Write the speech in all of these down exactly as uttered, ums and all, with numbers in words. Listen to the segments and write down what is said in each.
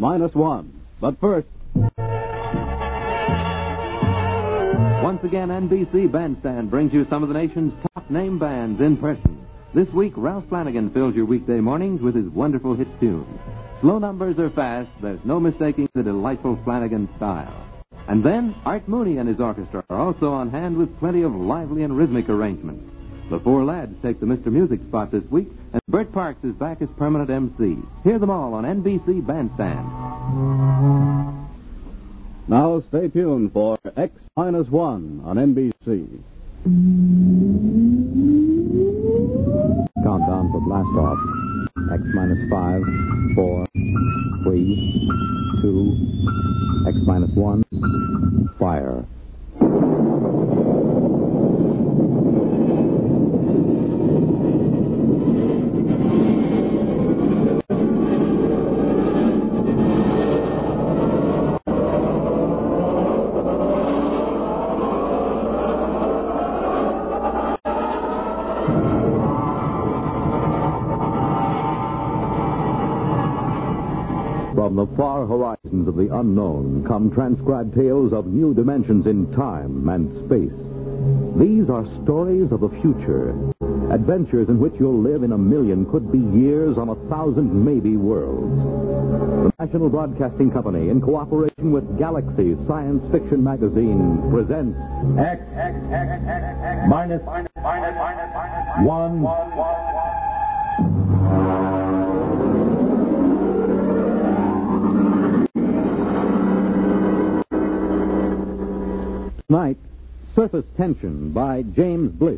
minus one. But first... Once again, N B C Bandstand brings you some of the nation's top name bands in person. This week, Ralph Flanagan fills your weekday mornings with his wonderful hit tunes. Slow numbers are fast. There's no mistaking the delightful Flanagan style. And then, Art Mooney and his orchestra are also on hand with plenty of lively and rhythmic arrangements. The four lads take the Mister Music spot this week, and Bert Parks is back as permanent M C. Hear them all on N B C Bandstand. Now stay tuned for X minus one on N B C. Countdown for blast off. X minus five, four, three, two, X minus one, fire. From the far horizons of the unknown come transcribed tales of new dimensions in time and space. These are stories of the future, adventures in which you'll live in a million, could be years, on a thousand maybe worlds. The National Broadcasting Company, in cooperation with Galaxy Science Fiction Magazine, presents X, X, X, X, X, minus, minus, minus, minus, minus, one, one, one. Tonight, Surface Tension by James Blish.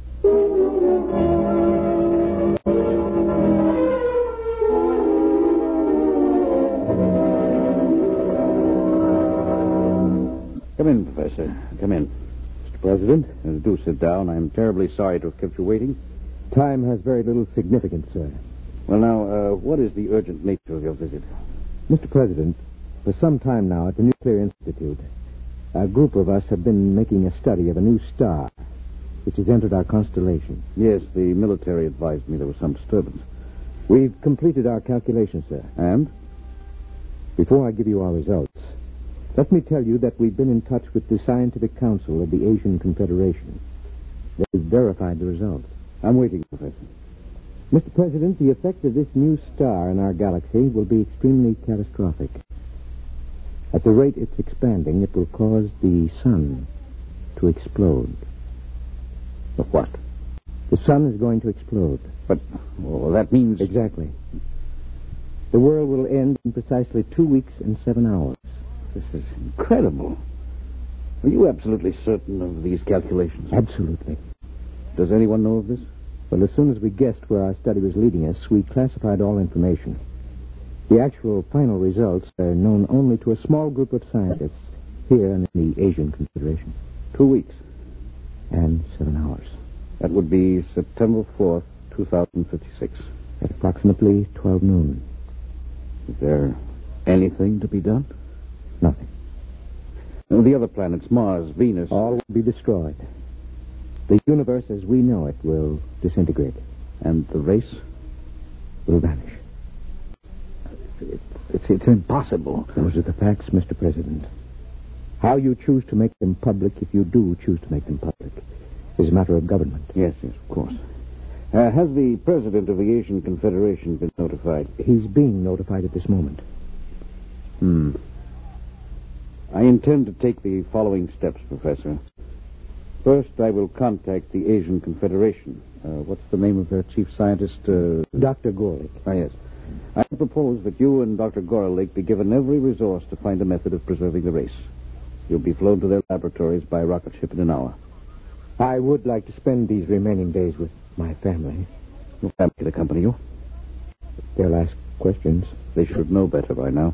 Come in, Professor. Come in. Mister President, uh, do sit down. I'm terribly sorry to have kept you waiting. Time has very little significance, sir. Well, now, uh, what is the urgent nature of your visit? Mister President, for some time now at the Nuclear Institute, a group of us have been making a study of a new star, which has entered our constellation. Yes, the military advised me there was some disturbance. We've completed our calculations, sir. And? Before I give you our results, let me tell you that we've been in touch with the Scientific Council of the Asian Confederation. They've verified the results. I'm waiting, Professor. Mister President, the effect of this new star in our galaxy will be extremely catastrophic. At the rate it's expanding, it will cause the sun to explode. The what? The sun is going to explode. But, well, that means... Exactly. The world will end in precisely two weeks and seven hours. This is incredible. Are you absolutely certain of these calculations? Absolutely. Does anyone know of this? Well, as soon as we guessed where our study was leading us, we classified all information. The actual final results are known only to a small group of scientists here in the Asian Confederation. Two weeks. And seven hours. That would be September fourth, two thousand fifty-six. At approximately twelve noon. Is there anything to be done? Nothing. Now, the other planets, Mars, Venus... All will be destroyed. The universe as we know it will disintegrate. And the race? Will vanish. It's, it's, it's impossible. Those are the facts, Mister President. How you choose to make them public, if you do choose to make them public, is a matter of government. Yes, yes, of course. Uh, has the president of the Asian Confederation been notified? He's being notified at this moment. Hmm. I intend to take the following steps, Professor. First, I will contact the Asian Confederation. Uh, what's the name of their chief scientist? Uh... Doctor Gorlick. Ah, yes. I propose that you and Doctor Gorlick be given every resource to find a method of preserving the race. You'll be flown to their laboratories by rocket ship in an hour. I would like to spend these remaining days with my family. Your family to accompany you? They'll ask questions. They should know better by now.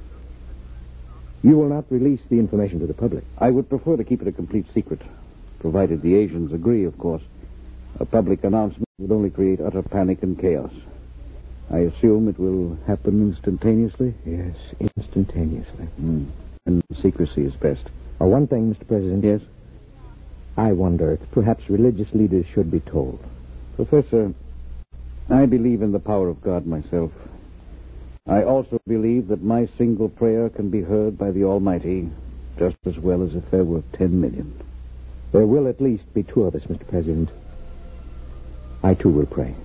You will not release the information to the public. I would prefer to keep it a complete secret, provided the Asians agree, of course. A public announcement would only create utter panic and chaos. I assume it will happen instantaneously? Yes, instantaneously. Mm. And secrecy is best. Oh, one thing, Mister President. Yes? I wonder if perhaps religious leaders should be told. Professor, I believe in the power of God myself. I also believe that my single prayer can be heard by the Almighty just as well as if there were ten million. There will at least be two of us, Mister President. I, too, will pray.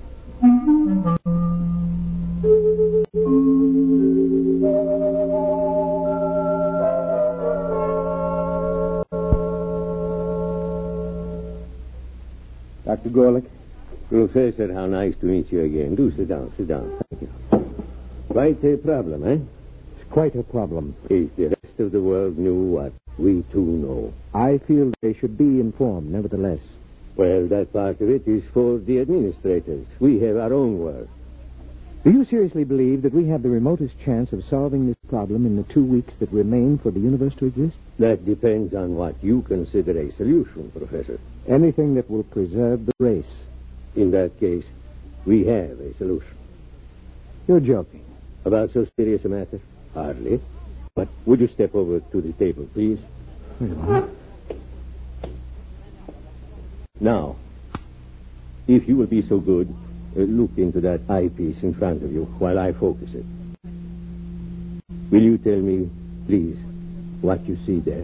Doctor Gorlick? Professor, how nice to meet you again. Do sit down, sit down. Thank you. Quite a problem, eh? It's quite a problem. If the rest of the world knew what we too know. I feel they should be informed, nevertheless. Well, that part of it is for the administrators. We have our own work. Do you seriously believe that we have the remotest chance of solving this problem in the two weeks that remain for the universe to exist? That depends on what you consider a solution, Professor. Anything that will preserve the race. In that case, we have a solution. You're joking. About so serious a matter? Hardly. But would you step over to the table, please? Wait a minute. Now, if you will be so good, uh, look into that eyepiece in front of you while I focus it. Will you tell me, please, what you see there?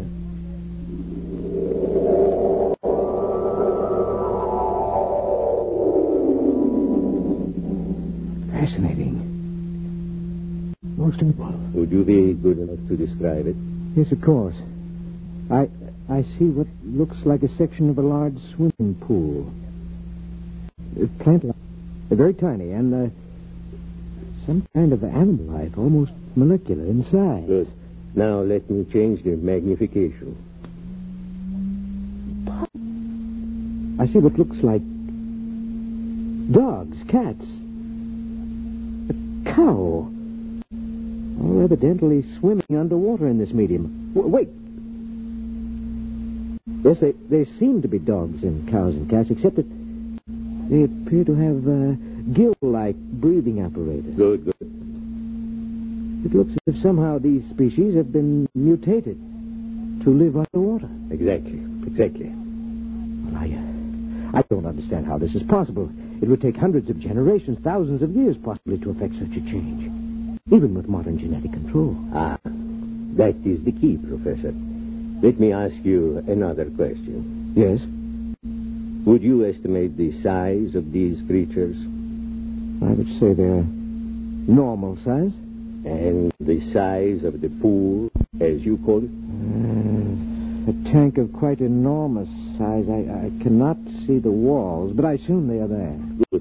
Fascinating. Most important. Would you be good enough to describe it? Yes, of course. I I see what looks like a section of a large swimming pool. Uh, plant life. Uh, very tiny, and uh, some kind of animal life, almost molecular in size. Good. Now let me change the magnification. I see what looks like dogs, cats, a cow. All evidently swimming underwater in this medium. W- wait. Yes, they, they seem to be dogs and cows and cats, except that they appear to have uh, gill-like breathing apparatus. Good, good. It looks as if somehow these species have been mutated to live underwater. Exactly, exactly. Well, I, uh, I don't understand how this is possible. It would take hundreds of generations, thousands of years, possibly, to effect such a change. Even with modern genetic control. Ah, that is the key, Professor. Let me ask you another question. Yes? Would you estimate the size of these creatures? I would say they're normal size. And the size of the pool, as you call it? Uh, a tank of quite enormous size. I, I cannot see the walls, but I assume they are there. Good.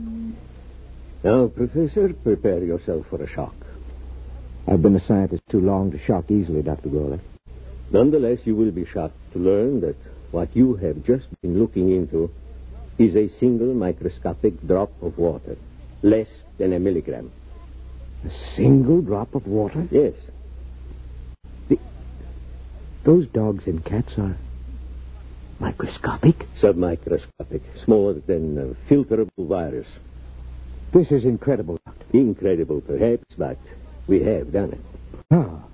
Now, Professor, prepare yourself for a shock. I've been a scientist too long to shock easily, Doctor Gorlick. Nonetheless, you will be shocked to learn that what you have just been looking into is a single microscopic drop of water, less than a milligram. A single drop of water? Yes. The, those dogs and cats are microscopic? Submicroscopic, smaller than a filterable virus. This is incredible, Doctor. Incredible, perhaps, but we have done it. How?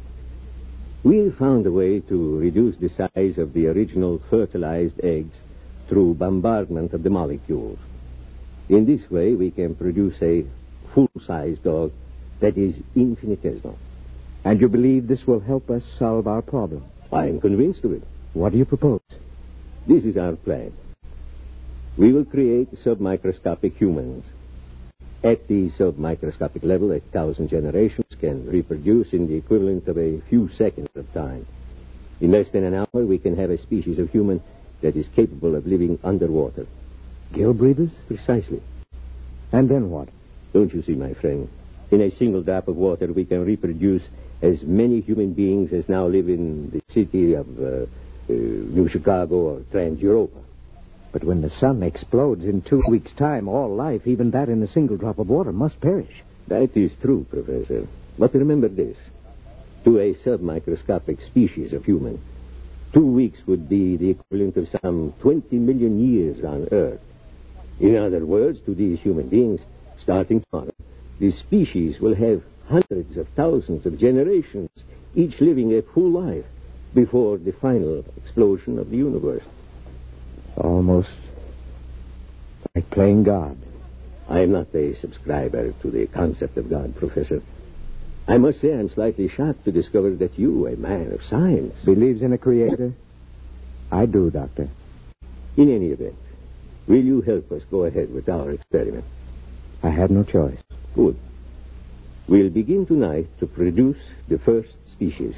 We found a way to reduce the size of the original fertilized eggs through bombardment of the molecules. In this way, we can produce a full-size dog that is infinitesimal. And you believe this will help us solve our problem? I am convinced of it. What do you propose? This is our plan. We will create submicroscopic humans. At the submicroscopic level, a thousand generations can reproduce in the equivalent of a few seconds of time. In less than an hour, we can have a species of human that is capable of living underwater. Gill breathers? Precisely. And then what? Don't you see, my friend? In a single drop of water, we can reproduce as many human beings as now live in the city of uh, uh, New Chicago or Trans-Europa. But when the sun explodes in two weeks' time, all life, even that in a single drop of water, must perish. That is true, Professor. But remember this. To a submicroscopic species of human, two weeks would be the equivalent of some twenty million years on Earth. In other words, to these human beings, starting tomorrow, the species will have hundreds of thousands of generations, each living a full life, before the final explosion of the universe. Almost like playing God. I am not a subscriber to the concept of God, Professor. I must say I'm slightly shocked to discover that you, a man of science... Believes in a creator? I do, Doctor. In any event, will you help us go ahead with our experiment? I have no choice. Good. We'll begin tonight to produce the first species.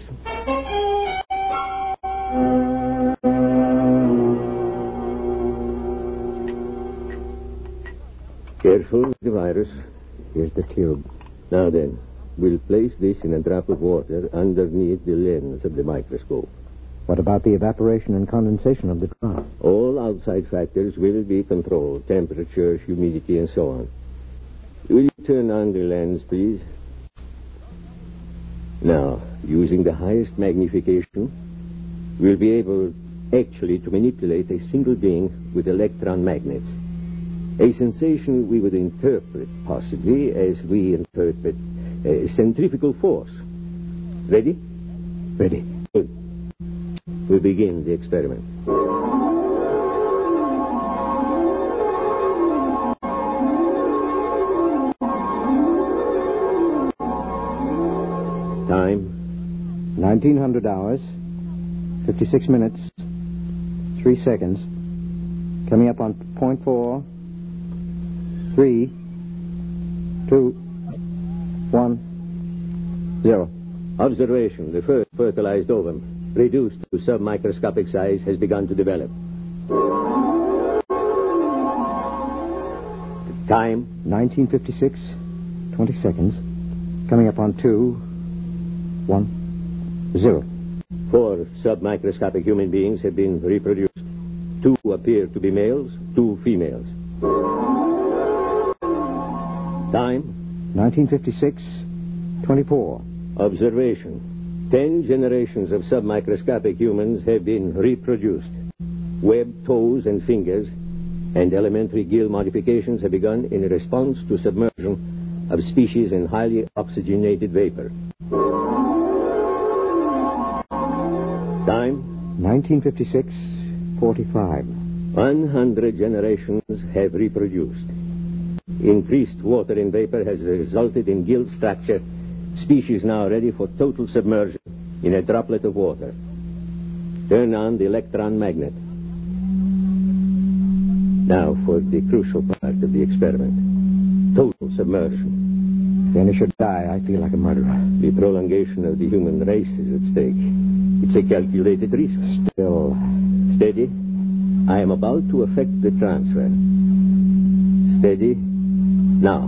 Careful with the virus. Here's the tube. Now then, we'll place this in a drop of water underneath the lens of the microscope. What about the evaporation and condensation of the drop? All outside factors will be controlled. Temperature, humidity, and so on. Will you turn on the lens, please? Now, using the highest magnification, we'll be able actually to manipulate a single being with electron magnets. A sensation we would interpret, possibly, as we interpret a centrifugal force. Ready? Ready. Good. We'll begin the experiment. Time? nineteen hundred hours, fifty-six minutes, three seconds. Coming up on point four, three, two, one, zero. Observation. The first fertilized ovum, reduced to submicroscopic size, has begun to develop. Time? nineteen fifty-six, twenty seconds. Coming up on two, one, zero. Four submicroscopic human beings have been reproduced. Two appear to be males, two females. Time? nineteen fifty-six, twenty-four. Observation. Ten generations of submicroscopic humans have been reproduced. Webbed toes and fingers and elementary gill modifications have begun in response to submersion of species in highly oxygenated vapor. Time? nineteen fifty-six, forty-five. One hundred generations have reproduced. Increased water in vapor has resulted in gill structure. Species now ready for total submersion in a droplet of water. Turn on the electron magnet. Now for the crucial part of the experiment. Total submersion. Then I should die. I feel like a murderer. The prolongation of the human race is at stake. It's a calculated risk. Still. Steady. I am about to effect the transfer. Steady. Now.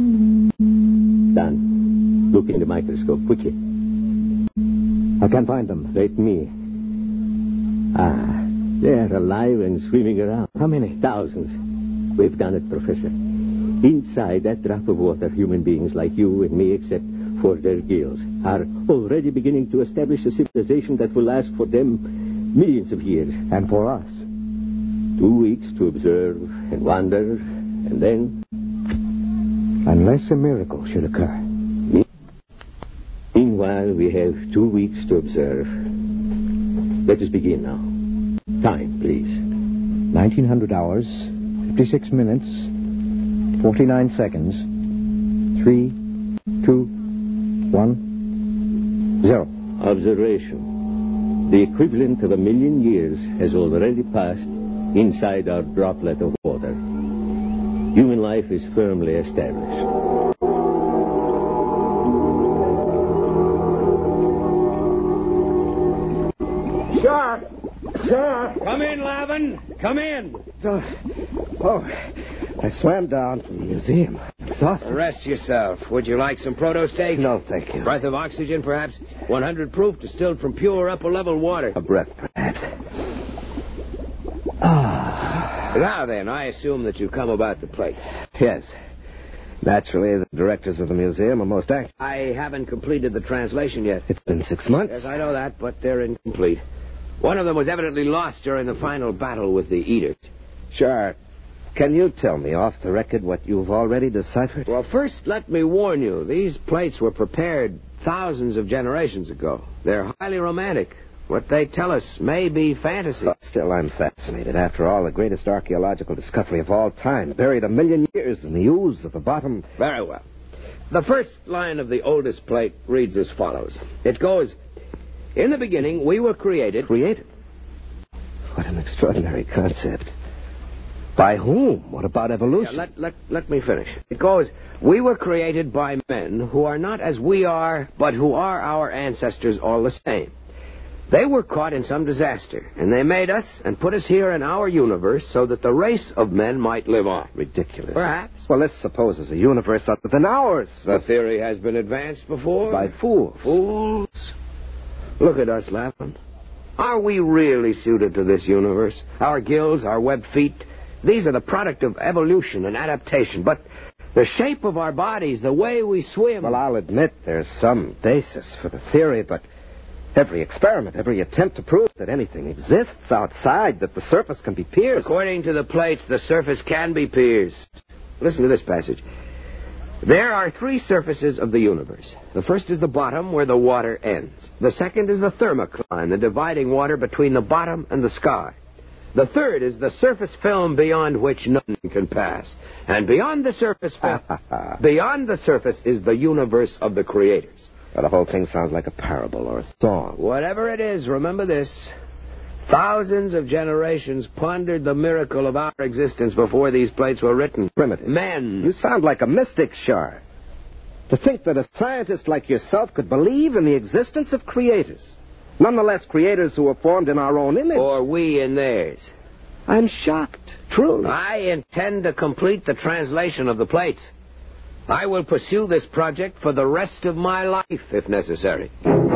Done. Look in the microscope, quickly. I can't find them. Let me. Ah, they're alive and swimming around. How many? Thousands. We've done it, Professor. Inside that drop of water, human beings like you and me, except for their gills, are already beginning to establish a civilization that will last for them millions of years. And for us? Two weeks to observe and wonder, and then... Unless a miracle should occur. Meanwhile, we have two weeks to observe. Let us begin now. Time, please. nineteen hundred hours, fifty-six minutes, forty-nine seconds, three, two, one, zero. Observation. The equivalent of a million years has already passed inside our droplet of water. Human life is firmly established. Sir! Sir! Come in, Lavin. Come in. Oh, oh, I swam down from the museum. Exhausted. Rest yourself. Would you like some proto steak? No, thank you. Breath of oxygen, perhaps? one hundred proof, distilled from pure upper-level water. A breath, perhaps. Ah. Now then, I assume that you come about the plates. Yes. Naturally, the directors of the museum are most active. I haven't completed the translation yet. It's been six months. Yes, I know that, but they're incomplete. One of them was evidently lost during the final battle with the Edict. Sure. Can you tell me off the record what you've already deciphered? Well, first, let me warn you. These plates were prepared thousands of generations ago. They're highly romantic, What they tell us may be fantasy. But still, I'm fascinated. After all, the greatest archaeological discovery of all time, buried a million years in the ooze at the bottom. Very well. The first line of the oldest plate reads as follows. It goes, "In the beginning, we were created..." Created? What an extraordinary concept. By whom? What about evolution? Yeah, let, let, let me finish. It goes, "We were created by men who are not as we are, but who are our ancestors all the same. They were caught in some disaster, and they made us and put us here in our universe so that the race of men might live on." Ridiculous. Perhaps. Well, let's suppose there's a universe other than ours. The theory has been advanced before. By fools. Fools? Look at us, Lapham. Are we really suited to this universe? Our gills, our webbed feet, these are the product of evolution and adaptation. But the shape of our bodies, the way we swim... Well, I'll admit there's some basis for the theory, but every experiment, every attempt to prove that anything exists outside, that the surface can be pierced... According to the plates, the surface can be pierced. Listen to this passage. "There are three surfaces of the universe. The first is the bottom, where the water ends. The second is the thermocline, the dividing water between the bottom and the sky. The third is the surface film beyond which none can pass. And beyond the surface film, beyond the surface is the universe of the creators." Well, the whole thing sounds like a parable or a song. Whatever it is, remember this. Thousands of generations pondered the miracle of our existence before these plates were written. Primitive. Men. You sound like a mystic, Shar. To think that a scientist like yourself could believe in the existence of creators. Nonetheless, creators who were formed in our own image. Or we in theirs. I'm shocked, truly. I intend to complete the translation of the plates. I will pursue this project for the rest of my life, if necessary.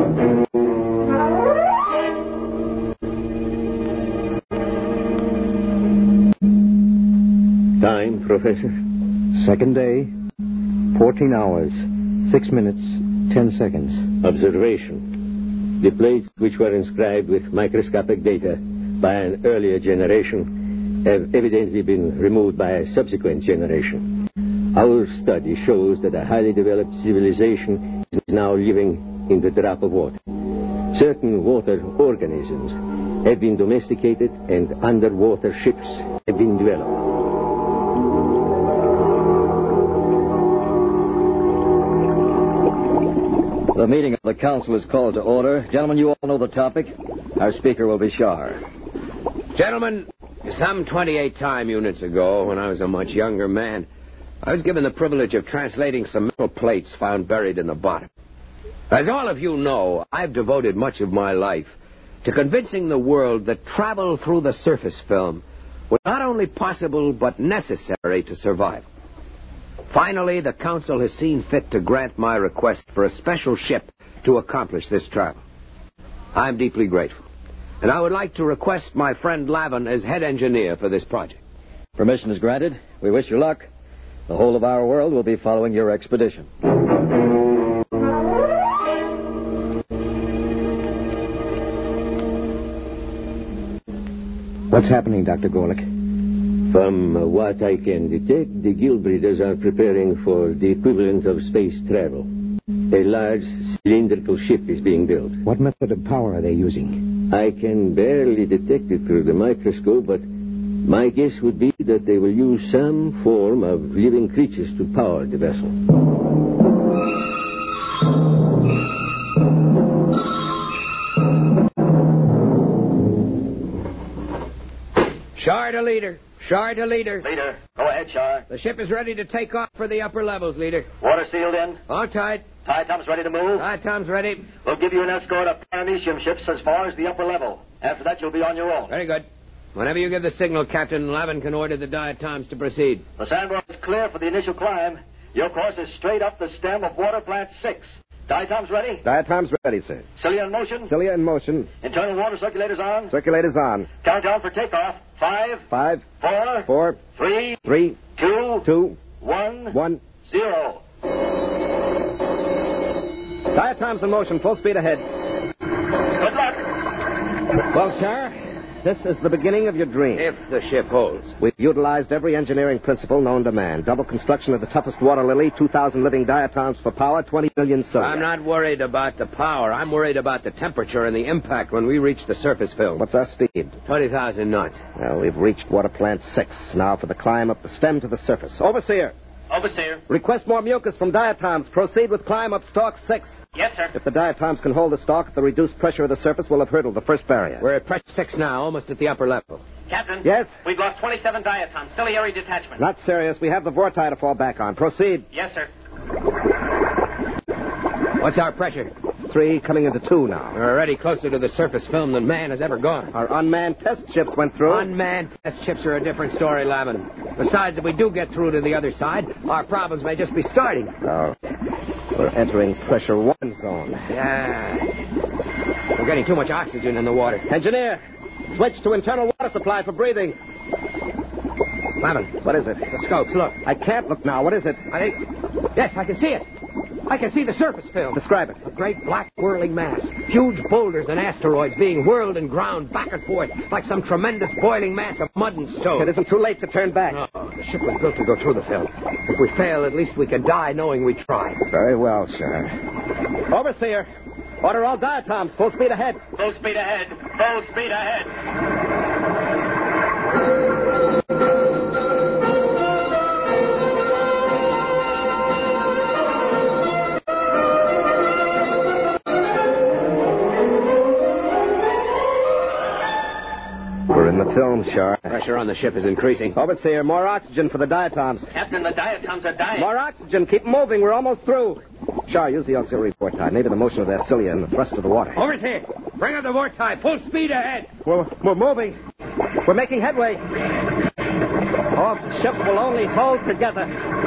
Time, Professor? Second day, fourteen hours, six minutes, ten seconds. Observation. The plates which were inscribed with microscopic data by an earlier generation have evidently been removed by a subsequent generation. Our study shows that a highly developed civilization is now living in the drop of water. Certain water organisms have been domesticated and underwater ships have been developed. The meeting of the council is called to order. Gentlemen, you all know the topic. Our speaker will be Shar. Gentlemen, some twenty-eight time units ago, when I was a much younger man, I was given the privilege of translating some metal plates found buried in the bottom. As all of you know, I've devoted much of my life to convincing the world that travel through the surface film was not only possible but necessary to survival. Finally, the council has seen fit to grant my request for a special ship to accomplish this travel. I'm deeply grateful, and I would like to request my friend Lavin as head engineer for this project. Permission is granted. We wish you luck. The whole of our world will be following your expedition. What's happening, Doctor Gorlick? From uh, what I can detect, the Guild Breeders are preparing for the equivalent of space travel. A large cylindrical ship is being built. What method of power are they using? I can barely detect it through the microscope, but my guess would be that they will use some form of living creatures to power the vessel. Shar to leader. Shar to leader. Leader, go ahead, Shar. The ship is ready to take off for the upper levels, leader. Water sealed in. All tight. Tie Tom's ready to move. Tie Tom's ready. We'll give you an escort of paramecium ships as far as the upper level. After that, you'll be on your own. Very good. Whenever you give the signal, Captain, Lavin can order the diatoms to proceed. The sandbar is clear for the initial climb. Your course is straight up the stem of water plant six. Diatoms ready? Diatom's ready, sir. Cilia in motion? Cilia in motion. Internal water circulators on? Circulators on. Countdown for takeoff. Five. Five. Four. Four. Three. Three. Two. Two. One. One. Zero. Diatom's in motion. Full speed ahead. Good luck. Well, sir, this is the beginning of your dream. If the ship holds. We've utilized every engineering principle known to man. Double construction of the toughest water lily, two thousand living diatoms for power, twenty million sun. I'm not worried about the power. I'm worried about the temperature and the impact when we reach the surface film. What's our speed? twenty thousand knots. Well, we've reached water plant six. Now for the climb up the stem to the surface. Overseer. Overseer. Request more mucus from diatoms. Proceed with climb up stalk six. Yes, sir. If the diatoms can hold the stalk, the reduced pressure of the surface will have hurdled the first barrier. We're at pressure six now, almost at the upper level. Captain. Yes? We've lost twenty-seven diatoms. Ciliary detachment. Not serious. We have the vorti to fall back on. Proceed. Yes, sir. What's our pressure? Three coming into two now. We're already closer to the surface film than man has ever gone. Our unmanned test ships went through. Unmanned test ships are a different story, Lavin. Besides, if we do get through to the other side, our problems may just be starting. Oh. We're entering pressure one zone. Yeah. We're getting too much oxygen in the water. Engineer, switch to internal water supply for breathing. Lavin. What is it? The scopes, look. I can't look now. What is it? I think... Yes, I can see it. I can see the surface film. Describe it. A great black whirling mass. Huge boulders and asteroids being whirled and ground back and forth like some tremendous boiling mass of mud and stone. It isn't too late to turn back. No, the ship was built to go through the film. If we fail, at least we can die knowing we tried. Very well, sir. Overseer, order all diatoms. Full speed ahead. Full speed ahead. Full speed ahead. We're in the film, Shar. Pressure on the ship is increasing. Overseer, more oxygen for the diatoms. Captain, the diatoms are dying. More oxygen. Keep moving. We're almost through. Shar, use the auxiliary vorti. Maybe the motion of their cilia and the thrust of the water. Overseer, bring up the vorti. Full speed ahead. We're, we're moving. We're making headway. Oh, the ship will only hold together.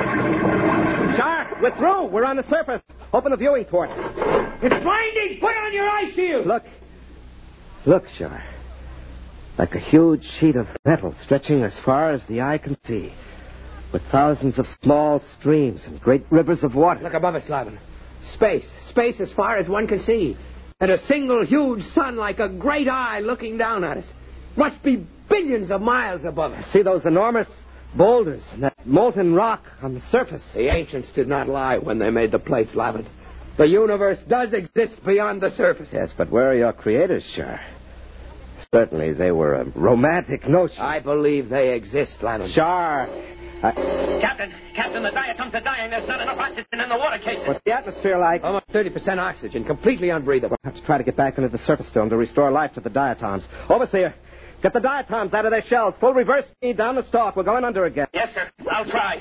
Shar, we're through. We're on the surface. Open the viewing port. It's blinding. Put on your eye shield. Look. Look, Shar. Like a huge sheet of metal stretching as far as the eye can see, with thousands of small streams and great rivers of water. Look above us, Lavin. Space. Space as far as one can see. And a single huge sun like a great eye looking down at us. Must be billions of miles above us. See those enormous boulders and that molten rock on the surface? The ancients did not lie when they made the plates, Lavin. The universe does exist beyond the surface. Yes, but where are your creators, Shar? Certainly, they were a romantic notion. I believe they exist, Lavin. Shar. I... Captain, Captain, the diatoms are dying. There's not enough oxygen in the water cases. What's the atmosphere like? Almost thirty percent oxygen, completely unbreathable. We'll have to try to get back into the surface film to restore life to the diatoms. Overseer, get the diatoms out of their shells. Full reverse speed down the stalk. We're going under again. Yes, sir. I'll try.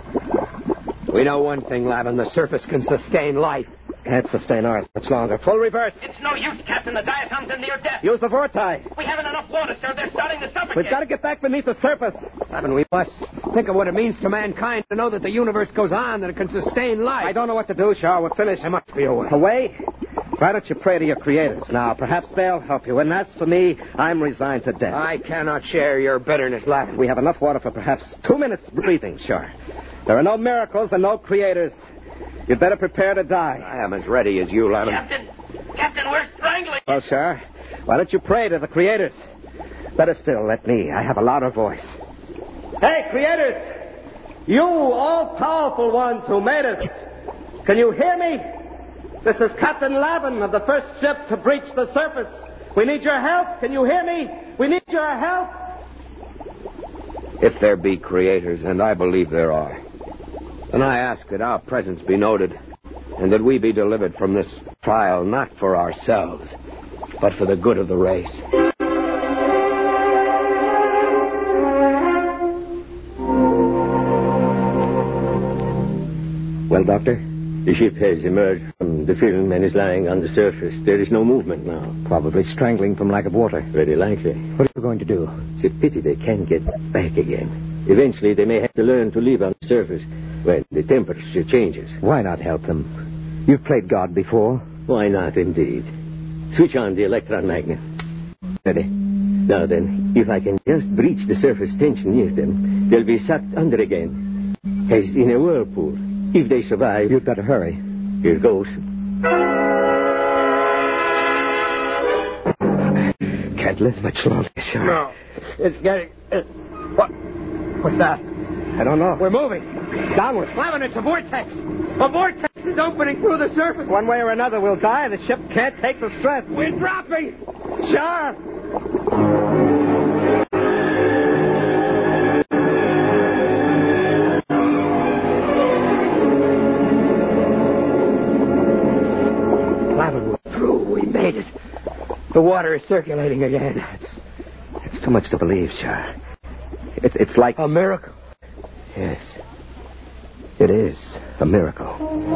We know one thing, Lavin. The surface can sustain life. Can't sustain ours much longer. Full reverse. It's no use, Captain. The diatoms are near death. Use the vorti. We haven't enough water, sir. They're starting to suffocate. We've got to get back beneath the surface. Lavin, we must think of what it means to mankind to know that the universe goes on, that it can sustain life. I don't know what to do, Shar. We're finished. There must be a way. A way? Why don't you pray to your creators now? Perhaps they'll help you. And that's for me. I'm resigned to death. I cannot share your bitterness, Lavin. We have enough water for perhaps two minutes breathing, Shar. There are no miracles and no creators. You'd better prepare to die. I am as ready as you, Lavin. Captain, Captain, we're strangling. Well, Shar, why don't you pray to the creators? Better still, let me. I have a louder voice. Hey, creators! You all-powerful ones who made us. Can you hear me? This is Captain Lavin of the first ship to breach the surface. We need your help. Can you hear me? We need your help. If there be creators, and I believe there are, then I ask that our presence be noted, and that we be delivered from this trial not for ourselves, but for the good of the race. Well, Doctor? The ship has emerged from the film and is lying on the surface. There is no movement now. Probably strangling from lack of water. Very likely. What are you going to do? It's a pity they can't get back again. Eventually, they may have to learn to live on the surface when the temperature changes. Why not help them? You've played God before. Why not, indeed? Switch on the electron magnet. Ready. Now then, if I can just breach the surface tension near them, they'll be sucked under again, as in a whirlpool. If they survive... You've got to hurry. Here goes. Can can't live much longer, sure. No. It's getting... Uh, what? What's that? I don't know. We're moving. Downward. Clement, it's a vortex. A vortex is opening through the surface. One way or another, we'll die. The ship can't take the stress. We're dropping. Sure. Clement, we're through. We made it. The water is circulating again. It's, it's too much to believe, sure. It, it's like... A miracle. Yes. It is a miracle.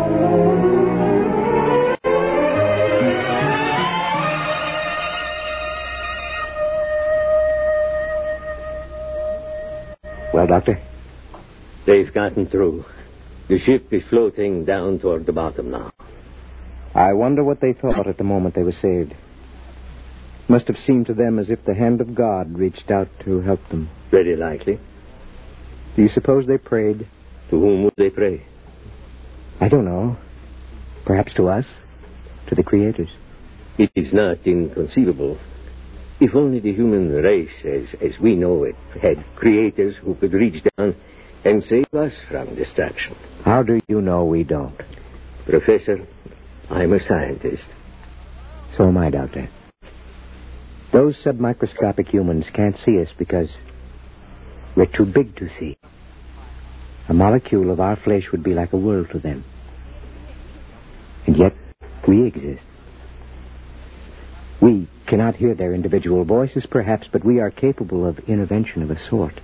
Well, Doctor? They've gotten through. The ship is floating down toward the bottom now. I wonder what they thought at the moment they were saved. Must have seemed to them as if the hand of God reached out to help them. Very likely. Do you suppose they prayed? To whom would they pray? I don't know. Perhaps to us? To the creators? It is not inconceivable. If only the human race, as, as we know it, had creators who could reach down and save us from destruction. How do you know we don't? Professor, I'm a scientist. So am I, Doctor. Those submicroscopic humans can't see us because we're too big to see. A molecule of our flesh would be like a world to them. And yet, we exist. We cannot hear their individual voices, perhaps, but we are capable of intervention of a sort.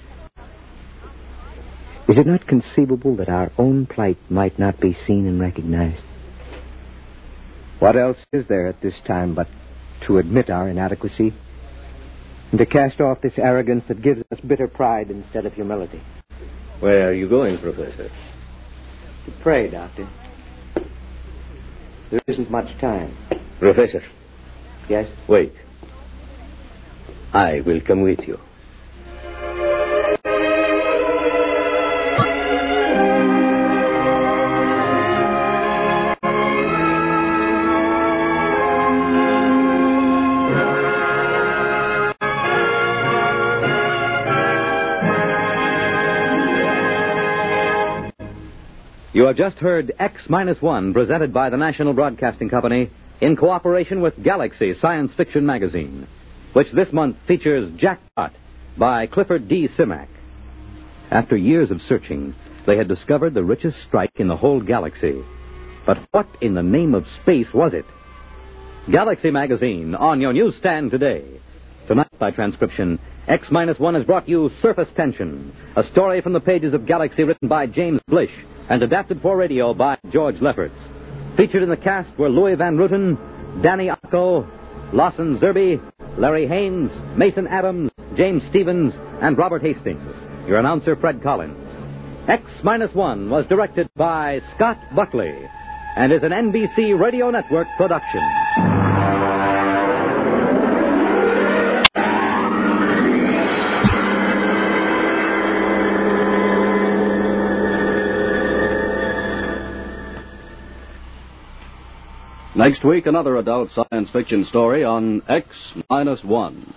Is it not conceivable that our own plight might not be seen and recognized? What else is there at this time but to admit our inadequacy and to cast off this arrogance that gives us bitter pride instead of humility? Where are you going, Professor? To pray, Doctor. There isn't much time. Professor. Yes? Wait. I will come with you. You have just heard X Minus One, presented by the National Broadcasting Company in cooperation with Galaxy Science Fiction Magazine, which this month features Jackpot by Clifford D. Simak. After years of searching, they had discovered the richest strike in the whole galaxy. But what in the name of space was it? Galaxy Magazine, on your newsstand today. Tonight, by transcription, X Minus One has brought you Surface Tension, a story from the pages of Galaxy written by James Blish and adapted for radio by George Lefferts. Featured in the cast were Louis Van Ruten, Danny Acco, Lawson Zerby, Larry Haynes, Mason Adams, James Stevens, and Robert Hastings. Your announcer, Fred Collins. X Minus One was directed by Scott Buckley and is an N B C Radio Network production. Next week, another adult science fiction story on X Minus One.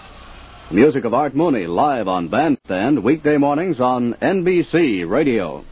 Music of Art Mooney, live on Bandstand, weekday mornings on N B C Radio.